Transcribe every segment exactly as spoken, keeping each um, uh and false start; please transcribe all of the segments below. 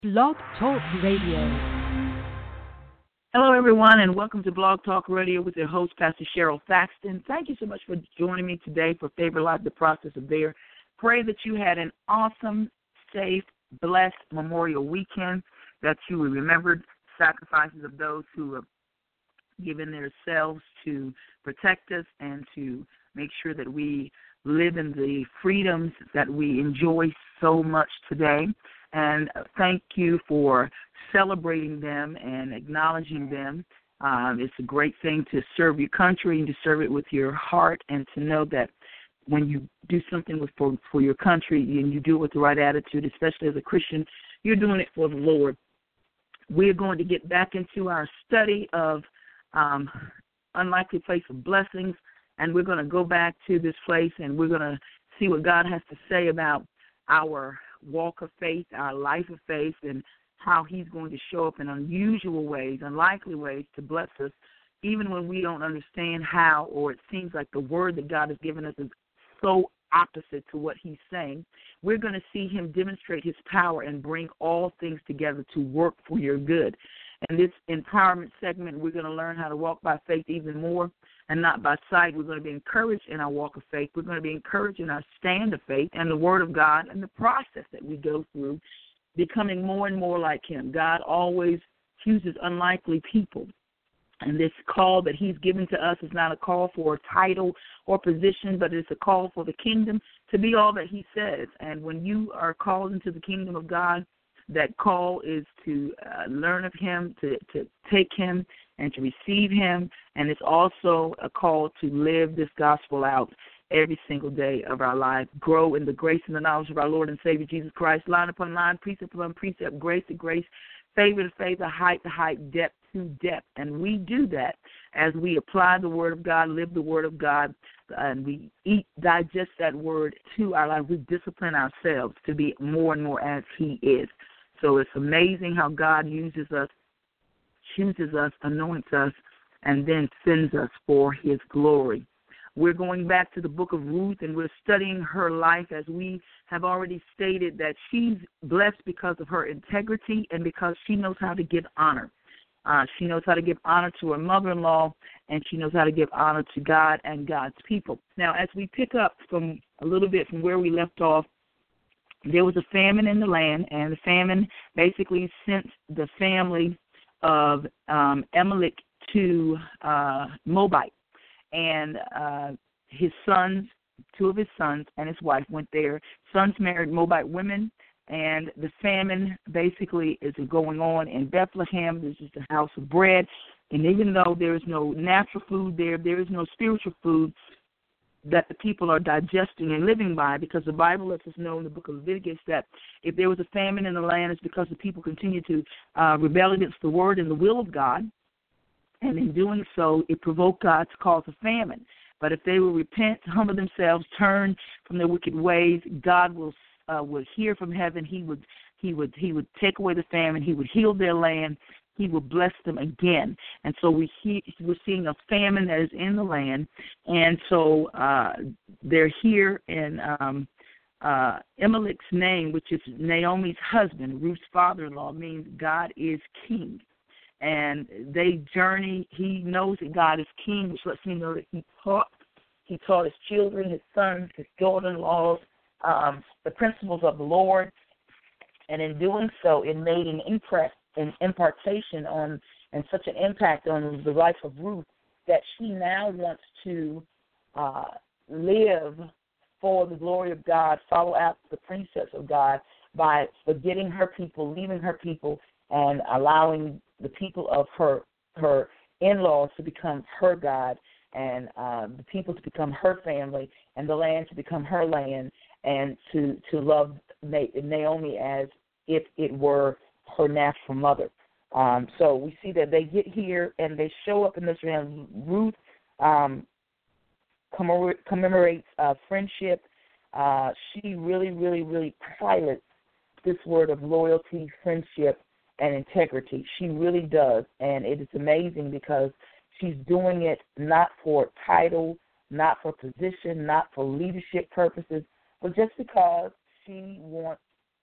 Blog Talk Radio. Hello, everyone, and welcome to Blog Talk Radio with your host, Pastor Cheryl Thaxton. Thank you so much for joining me today for Favor Life, the Process of There. Pray that you had an awesome, safe, blessed Memorial Weekend, that you remembered sacrifices of those who have given themselves to protect us and to make sure that we live in the freedoms that we enjoy so much today. And thank you for celebrating them and acknowledging them. Um, it's a great thing to serve your country and to serve it with your heart, and to know that when you do something with, for, for your country and you do it with the right attitude, especially as a Christian, you're doing it for the Lord. We're going to get back into our study of um, Unlikely Place of Blessings, and we're going to go back to this place and we're going to see what God has to say about our walk of faith, our life of faith, and how he's going to show up in unusual ways, unlikely ways to bless us, even when we don't understand how, or it seems like the word that God has given us is so opposite to what he's saying. We're going to see him demonstrate his power and bring all things together to work for your good. In this empowerment segment, we're going to learn how to walk by faith even more and not by sight. We're going to be encouraged in our walk of faith. We're going to be encouraged in our stand of faith and the word of God and the process that we go through, becoming more and more like him. God always chooses unlikely people. And this call that he's given to us is not a call for a title or position, but it's a call for the kingdom to be all that he says. And when you are called into the kingdom of God, that call is to uh, learn of him, to, to take him, and to receive him. And it's also a call to live this gospel out every single day of our life. Grow in the grace and the knowledge of our Lord and Savior Jesus Christ, line upon line, precept upon precept, grace to grace, favor to favor, height to height, depth to depth. And we do that as we apply the word of God, live the word of God, and we eat, digest that word to our life. We discipline ourselves to be more and more as he is. So it's amazing how God uses us, chooses us, anoints us, and then sends us for his glory. We're going back to the book of Ruth, and we're studying her life, as we have already stated that she's blessed because of her integrity and because she knows how to give honor. Uh, she knows how to give honor to her mother-in-law, and she knows how to give honor to God and God's people. Now, as we pick up from a little bit from where we left off, there was a famine in the land, and the famine basically sent the family of um, Elimelech to uh, Moabite. And uh, his sons, two of his sons and his wife went there. Sons married Moabite women, and the famine basically is going on in Bethlehem. This is the house of bread. And even though there is no natural food there, there is no spiritual food that the people are digesting and living by, because the Bible lets us know in the book of Leviticus that if there was a famine in the land, it's because the people continue to uh, rebel against the word and the will of God, and in doing so, it provoked God to cause a famine. But if they will repent, humble themselves, turn from their wicked ways, God will uh, would hear from heaven. He would he would he would take away the famine. He would heal their land. He will bless them again. And so we see, we're seeing a famine that is in the land. And so uh, they're here in um, uh, Elimelech's name, which is Naomi's husband. Ruth's father-in-law means God is king. And they journey. He knows that God is king, which lets me know that he taught, he taught his children, his sons, his daughter-in-laws, um, the principles of the Lord. And in doing so, it made an impress an impartation on and such an impact on the life of Ruth that she now wants to uh, live for the glory of God, follow out the precepts of God by forgetting her people, leaving her people, and allowing the people of her her in-laws to become her God, and uh, the people to become her family, and the land to become her land, and to, to love Naomi as if it were her natural mother. Um, so we see that they get here and they show up in this round. Ruth um, commemorates uh, friendship. Uh, she really, really, really pilots this word of loyalty, friendship, and integrity. She really does, and it is amazing because she's doing it not for title, not for position, not for leadership purposes, but just because she wants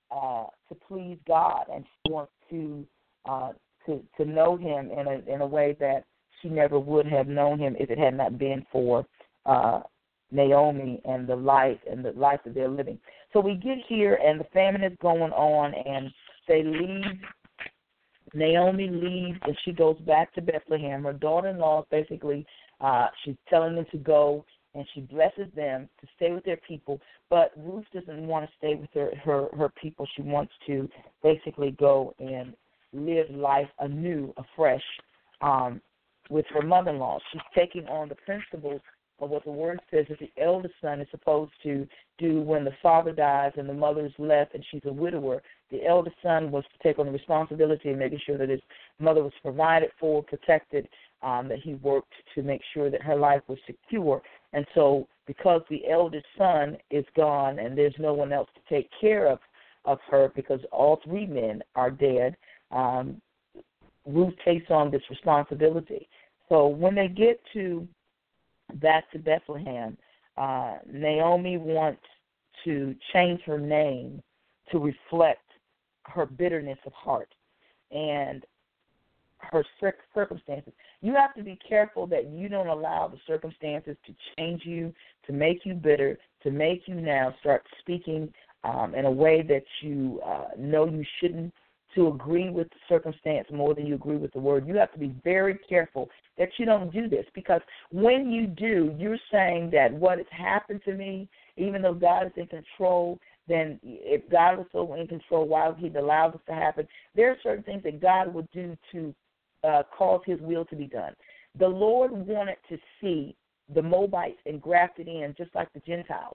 uh, to please God, and she wants to uh, to to know Him in a in a way that she never would have known Him if it had not been for uh, Naomi and the life and the life that they're living. So we get here, and the famine is going on, and they leave. Naomi leaves, and she goes back to Bethlehem. Her daughter-in-law, basically, uh, she's telling them to go, and she blesses them to stay with their people. But Ruth doesn't want to stay with her, her, her people. She wants to basically go and live life anew, afresh, um, with her mother-in-law. She's taking on the principles of what the word says that the eldest son is supposed to do when the father dies and the mother is left and she's a widower. The eldest son was to take on the responsibility of making sure that his mother was provided for, protected, um, that he worked to make sure that her life was secure. And so because the eldest son is gone and there's no one else to take care of, of her because all three men are dead, um, Ruth takes on this responsibility. So when they get to back to Bethlehem, uh, Naomi wants to change her name to reflect her bitterness of heart and her circumstances. You have to be careful that you don't allow the circumstances to change you, to make you bitter, to make you now start speaking um, in a way that you uh, know you shouldn't, to agree with the circumstance more than you agree with the word. You have to be very careful that you don't do this, because when you do, you're saying that what has happened to me, even though God is in control, then if God was so in control, why would He allow this to happen? There are certain things that God would do to uh, cause His will to be done. The Lord wanted to see the Moabites engrafted in just like the Gentiles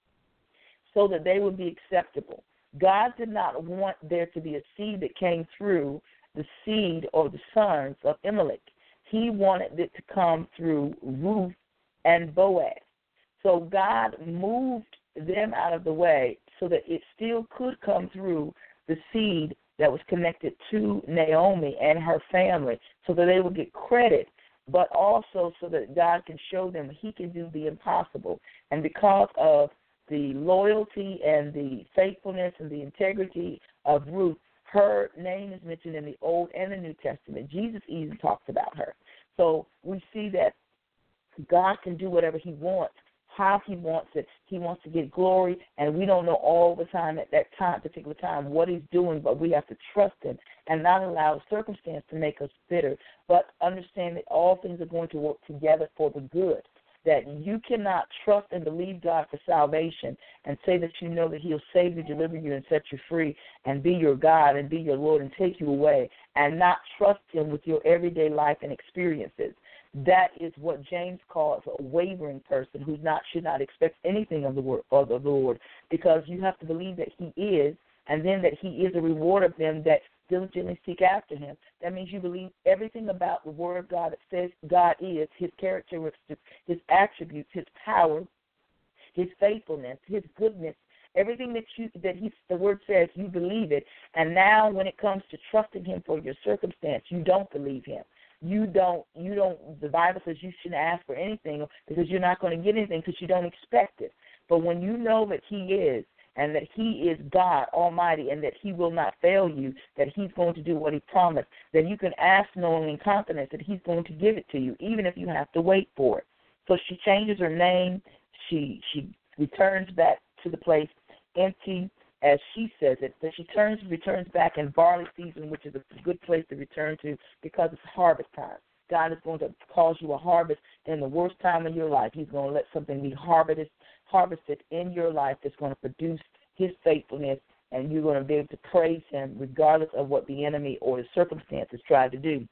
so that they would be acceptable. God did not want there to be a seed that came through the seed or the sons of Elimelech. He wanted it to come through Ruth and Boaz. So God moved them out of the way so that it still could come through the seed that was connected to Naomi and her family so that they would get credit, but also so that God can show them He can do the impossible. And because of the loyalty and the faithfulness and the integrity of Ruth, her name is mentioned in the Old and the New Testament. Jesus even talks about her. So we see that God can do whatever He wants, how He wants it. He wants to get glory, and we don't know all the time at that time, particular time, what He's doing, but we have to trust Him and not allow circumstance to make us bitter, but understand that all things are going to work together for the good. That you cannot trust and believe God for salvation and say that you know that He'll save you, deliver you, and set you free and be your God and be your Lord and take you away and not trust Him with your everyday life and experiences. That is what James calls a wavering person who not should not expect anything of the word of the Lord, because you have to believe that He is, and then that He is a reward of them that diligently seek after Him. That means you believe everything about the Word of God that says God is, His characteristics, His attributes, His power, His faithfulness, His goodness, everything that you that He the Word says, you believe it. And now when it comes to trusting Him for your circumstance, you don't believe Him. You don't, you don't, the Bible says you shouldn't ask for anything because you're not going to get anything because you don't expect it. But when you know that He is, and that He is God Almighty, and that He will not fail you, that He's going to do what He promised, then you can ask knowing in confidence that He's going to give it to you, even if you have to wait for it. So she changes her name. She she returns back to the place empty, as she says it. But she turns returns back in barley season, which is a good place to return to because it's harvest time. God is going to cause you a harvest in the worst time of your life. He's going to let something be harvested, harvested in your life that's going to produce His faithfulness, and you're going to be able to praise Him regardless of what the enemy or the circumstances try to do.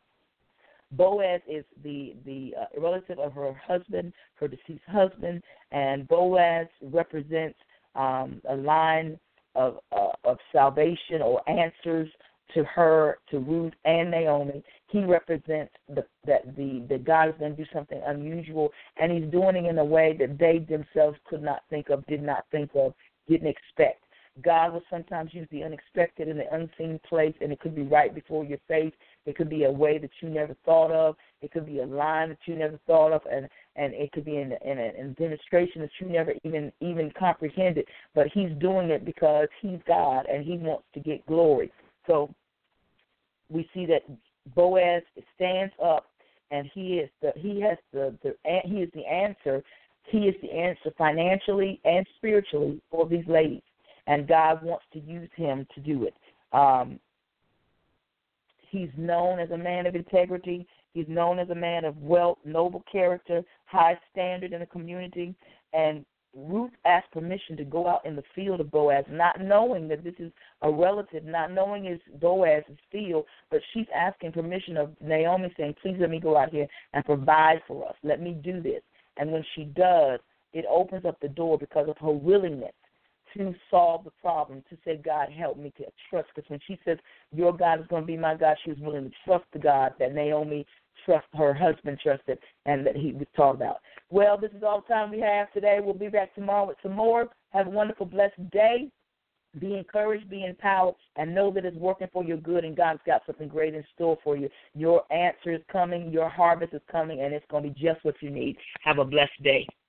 Boaz is the, the uh, relative of her husband, her deceased husband, and Boaz represents um, a line of, uh, of salvation or answers to her, to Ruth and Naomi. He represents the, that the that God is going to do something unusual, and He's doing it in a way that they themselves could not think of, did not think of, didn't expect. God will sometimes use the unexpected in the unseen place, and it could be right before your face. It could be a way that you never thought of. It could be a line that you never thought of, and, and it could be in, in, a, in a demonstration that you never even even comprehended. But he's doing it because he's God, and he wants to get glory. So we see that Boaz stands up, and he is the he has the, the he is the answer. He is the answer financially and spiritually for these ladies, and God wants to use him to do it. Um, he's known as a man of integrity. He's known as a man of wealth, noble character, high standard in the community. And Ruth asked permission to go out in the field of Boaz, not knowing that this is a relative, not knowing it's Boaz's field, but she's asking permission of Naomi, saying, please let me go out here and provide for us. Let me do this. And when she does, it opens up the door because of her willingness to solve the problem, to say, God, help me to trust. Because when she says, your God is going to be my God, she was willing to trust the God that Naomi trust, her husband trusted, and that he was taught about. Well, this is all the time we have today. We'll be back tomorrow with some more. Have a wonderful, blessed day. Be encouraged, be empowered, and know that it's working for your good, and God's got something great in store for you. Your answer is coming, your harvest is coming, and it's going to be just what you need. Have a blessed day.